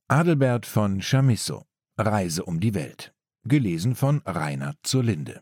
Adelbert von Chamisso, Reise um die Welt. Gelesen von Reinhard zur Linde.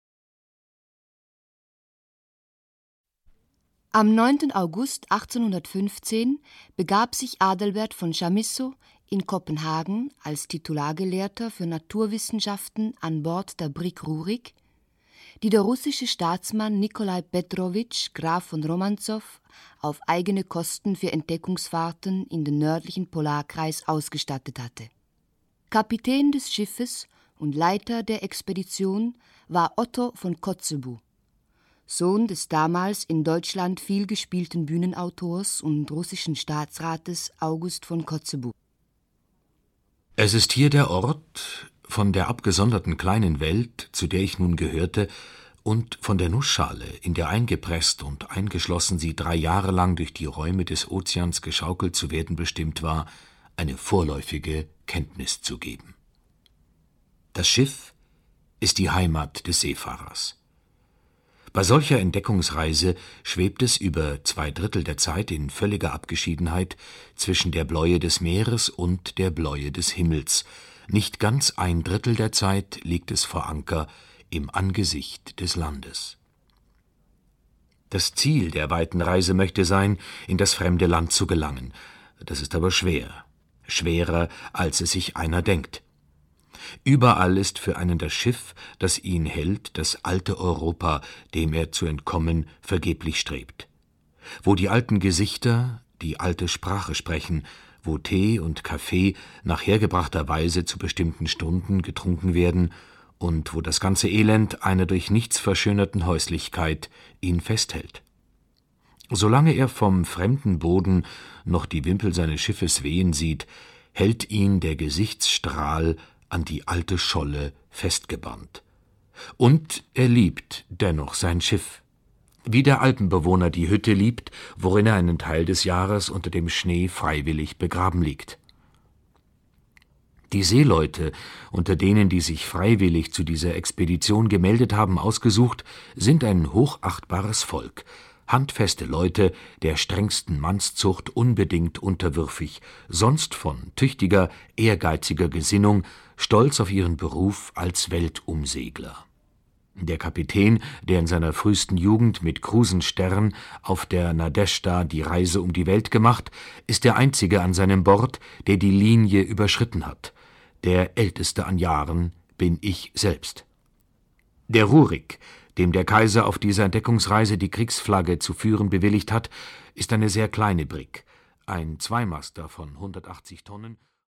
Am 9. August 1815 begab sich Adelbert von Chamisso in Kopenhagen als Titulargelehrter für Naturwissenschaften an Bord der Brig Rurik, die der russische Staatsmann Nikolai Petrowitsch, Graf von Romantzow, auf eigene Kosten für Entdeckungsfahrten in den nördlichen Polarkreis ausgestattet hatte. Kapitän des Schiffes und Leiter der Expedition war Otto von Kotzebue, Sohn des damals in Deutschland viel gespielten Bühnenautors und russischen Staatsrates August von Kotzebue. Es ist hier der Ort von der abgesonderten kleinen Welt, zu der ich nun gehörte, und von der Nussschale, in der eingepresst und eingeschlossen sie 3 Jahre lang durch die Räume des Ozeans geschaukelt zu werden bestimmt war, eine vorläufige Kenntnis zu geben. Das Schiff ist die Heimat des Seefahrers. Bei solcher Entdeckungsreise schwebt es über 2/3 der Zeit in völliger Abgeschiedenheit zwischen der Bläue des Meeres und der Bläue des Himmels. Nicht ganz 1/3 der Zeit liegt es vor Anker im Angesicht des Landes. Das Ziel der weiten Reise möchte sein, in das fremde Land zu gelangen. Das ist aber schwer, schwerer, als es sich einer denkt. Überall ist für einen das Schiff, das ihn hält, das alte Europa, dem er zu entkommen vergeblich strebt. Wo die alten Gesichter die alte Sprache sprechen, wo Tee und Kaffee nach hergebrachter Weise zu bestimmten Stunden getrunken werden und wo das ganze Elend einer durch nichts verschönerten Häuslichkeit ihn festhält. Solange er vom fremden Boden noch die Wimpel seines Schiffes wehen sieht, hält ihn der Gesichtsstrahl an die alte Scholle festgebannt. Und er liebt dennoch sein Schiff, wie der Alpenbewohner die Hütte liebt, worin er einen Teil des Jahres unter dem Schnee freiwillig begraben liegt. Die Seeleute, unter denen, die sich freiwillig zu dieser Expedition gemeldet haben, ausgesucht, sind ein hochachtbares Volk, handfeste Leute der strengsten Mannszucht, unbedingt unterwürfig, sonst von tüchtiger, ehrgeiziger Gesinnung, stolz auf ihren Beruf als Weltumsegler. Der Kapitän, der in seiner frühesten Jugend mit Krusenstern auf der Nadeschda die Reise um die Welt gemacht, ist der einzige an seinem Bord, der die Linie überschritten hat. Der älteste an Jahren bin ich selbst. Der Rurik, dem der Kaiser auf dieser Entdeckungsreise die Kriegsflagge zu führen bewilligt hat, ist eine sehr kleine Brig, ein Zweimaster von 180 Tonnen.